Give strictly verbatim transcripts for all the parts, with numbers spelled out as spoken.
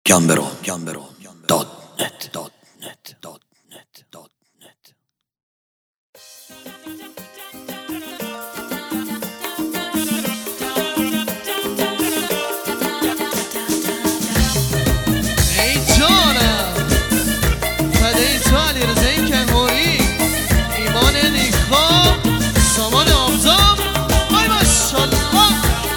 Gambero, Gambero, dot net, dot net, dot net, dot net. ای جانم فدای تو علی رضای کنهوری، ایمان نیکا، سامان آفتاب، آی ماشالله.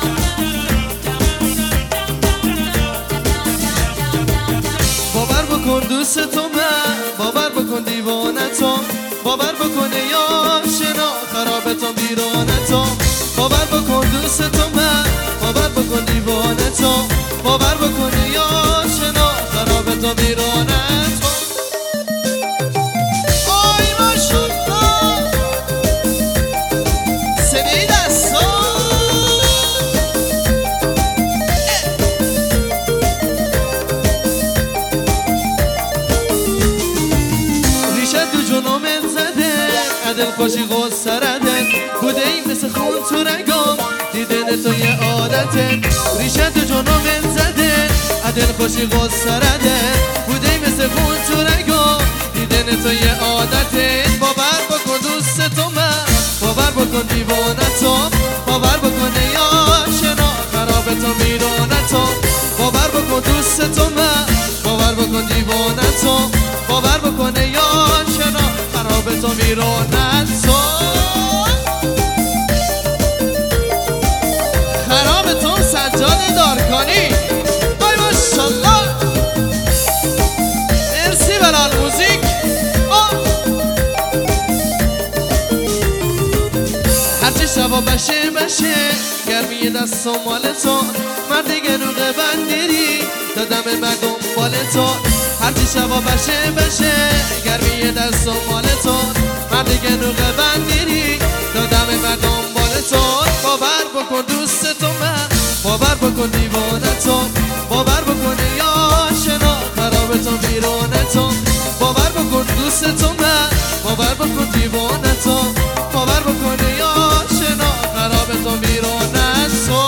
باور بکن دوست تو من، باور بکن دیوانه تو، باور بکن یا شنا خراب تو بیرانه تو. باور بکن دوست تو من، باور بکن دیوانه تو، باور بکن یا شنا خراب تو بیرانه تو. آی ماشالله سبی دستا جنومت زده عدل خوشی غص سرده بوده ای مثل خون تو رگام دیدن تو یه عادته. ریشه تو جنومت زده عدل خوشی غص سرده بوده ای مثل خون تو رگام دیدن تو یه عادته. باور بکن دوست تو من، باور بکن دیوانه تو، باور بکن یا شنا خراب تو میرانه تو. باور بکن دوست تو من، باور بکن دیوانه تو، باور بکن یا شنا خراب تو میرانه تو. خراب تو سجاد دارکانی، آی ماشالله. مرسی برای موزیک. هرچی شبا بشه بشه گرمی دست و مال تو، مرد دیگه نوغه بندیری دادم من دنبال تو. هرچی شبا بشه بشه گرمی دست و مال تو، مرد دیگه نوغه بندیری دادم من دنبال تو. باور بکن دوست تو من، باور بکن دیوانه تو، باور بکن یا شنا خراب تو بیرانه تو. باور بکن دوست تو من، باور بکن دیوانه تو، باور بکن یا شنا خراب تو بیرانه تو.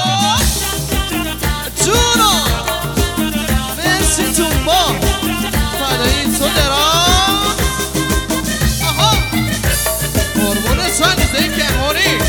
جونو مرسی تو با فدایی تو درام. آها قربون تو علیزه کنهوری.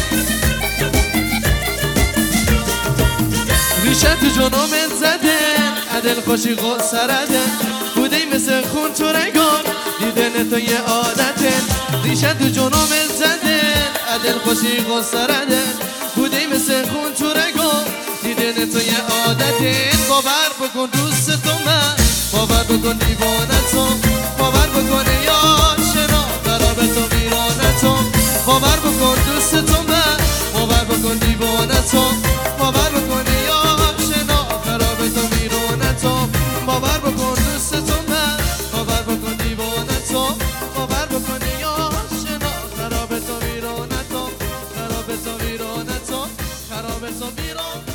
ریشه تو جنومت زده عدل خوشی غص سرده بوده ای مثل خون تو رگام دیدن تو یه عادته. ریشه تو جنومت زده عدل خوشی غص سرده بوده ای مثل خون تو رگام دیدن تو یه عادته. باور بکن دوست تو من، باور بکن دیوانه تو، باور بکن یا شنا خراب تو میرانه تو. باور بکن دوست تو من، باور بکن دیوانه تو، باور بکن یا شنا خراب تو میرانه تو. باور بکن دوست تو من، باور بکن دیوانه تو، باور بکن یا شنا خراب تو میرانه تو، خراب تو میرانه تو، خراب تو میرانه.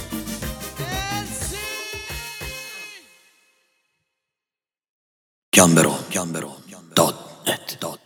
Gambero, Gambero, dot net, dot